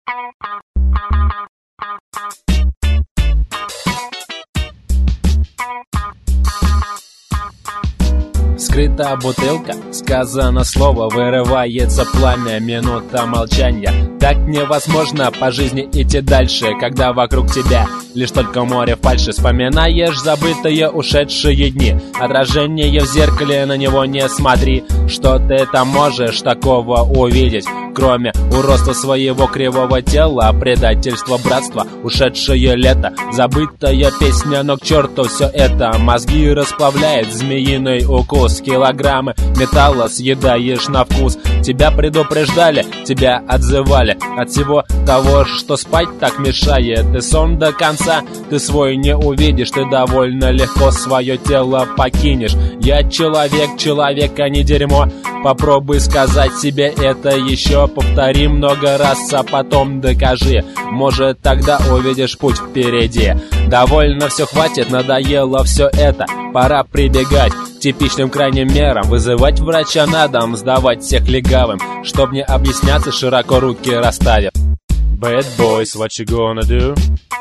Скрыта бутылка, сказано слово, вырывается пламя, минута молчания. Так невозможно по жизни идти дальше, когда вокруг тебя лишь только море фальши. Вспоминаешь забытые ушедшие дни, отражение в зеркале, на него не смотри. Что ты там можешь такого увидеть, кроме уродства своего кривого тела, предательства, братства, ушедшее лето, забытая песня, но к черту все это. Мозги расплавляет змеиный укус, килограммы металла съедаешь на вкус. Тебя предупреждали, тебя отзывали от всего того, что спать так мешает. И сон до конца ты свой не увидишь, ты довольно легко свое тело покинешь. Я человек, человек, а не дерьмо. Попробуй сказать себе это еще, повтори много раз, а потом докажи. Может, тогда увидишь путь впереди. Довольно, все хватит, надоело все это. Пора прибегать к типичным крайним мерам, вызывать врача на дом, сдавать всех легавым, чтоб не объясняться, широко руки расставив. Bad boys, what you gonna do?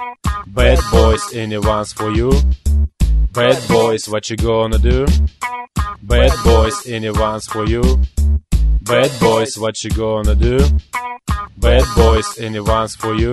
Bad boys, anyone's for you. Bad boys, what you gonna do? Bad boys, anyone's for you. Bad boys, what you gonna do? Bad boys, anyone's for you.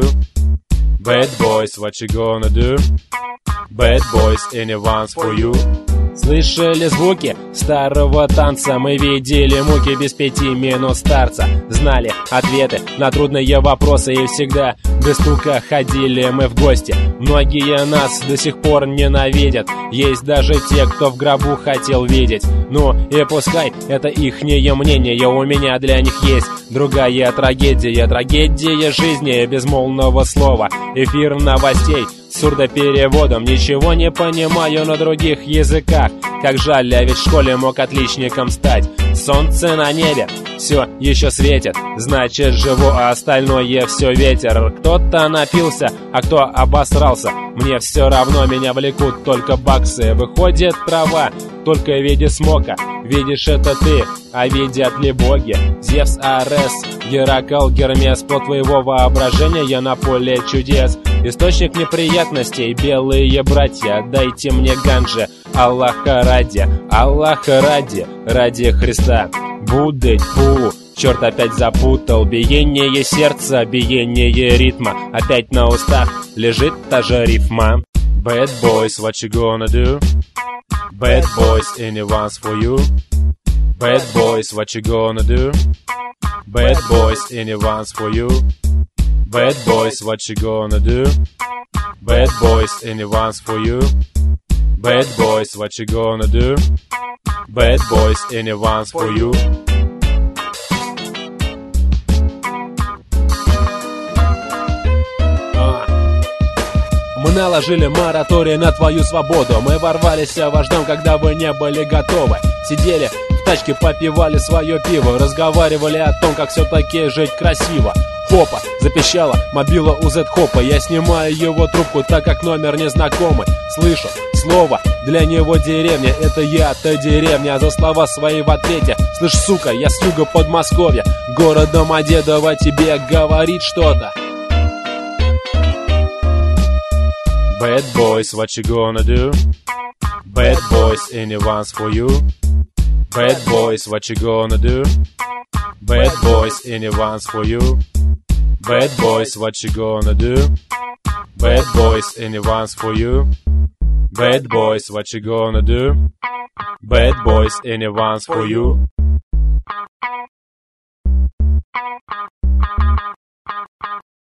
Bad boys, what you gonna do? Bad boys, anyone's for you. Слышали звуки старого танца, мы видели муки без 5 минут старца. Знали ответы на трудные вопросы и всегда без стука ходили мы в гости. Многие нас до сих пор ненавидят, есть даже те, кто в гробу хотел видеть. Ну и пускай это ихнее мнение, у меня для них есть другая трагедия. Трагедия жизни безмолвного слова, эфир новостей с сурдопереводом. Ничего не понимаю на других языках. Как жаль, я ведь в школе мог отличником стать. Солнце на небе все еще светит, значит живу, а остальное все ветер. Кто-то напился, а кто обосрался. Мне все равно, меня влекут только баксы. Выходит трава только в виде смока. Видишь это ты, а видят ли боги? Зевс, Арес, Геракл, Гермес, плод твоего воображения на поле чудес. Источник неприятностей, белые братья, дайте мне ганджи, Аллаха ради, ради Христа. Будды, тьфу, черт опять запутал. Биение сердца, биение ритма, опять на устах лежит та же рифма. Bad boys, what you gonna do? Bad boys, anyone's for you. Bad boys, what you gonna do? Bad boys, anyone's for you. Bad boys, what you gonna do? Bad boys, anyone's for you. Bad boys, what you gonna do? Bad boys, anyone's for you. Мы наложили мораторий на твою свободу. Мы ворвались в ваш дом, когда вы не были готовы. Сидели в тачке, попивали свое пиво, разговаривали о том, как все-таки жить красиво. Хопа, запищала мобила у Z-хопа. Я снимаю его трубку, так как номер незнакомый. Слышу слово, для него деревня. Это я-то деревня, за слова свои в ответе. Слышь, сука, я с юга Подмосковья, город Домодедово, тебе говорит что-то. Bad boys, what you gonna do? Bad boys, anyone's for you. Bad boys, what you gonna do? Bad boys, anyone's for you. Bad boys, what you gonna do? Bad boys, anyone's for you. Bad boys, what you gonna do? Bad boys, anyone's for you.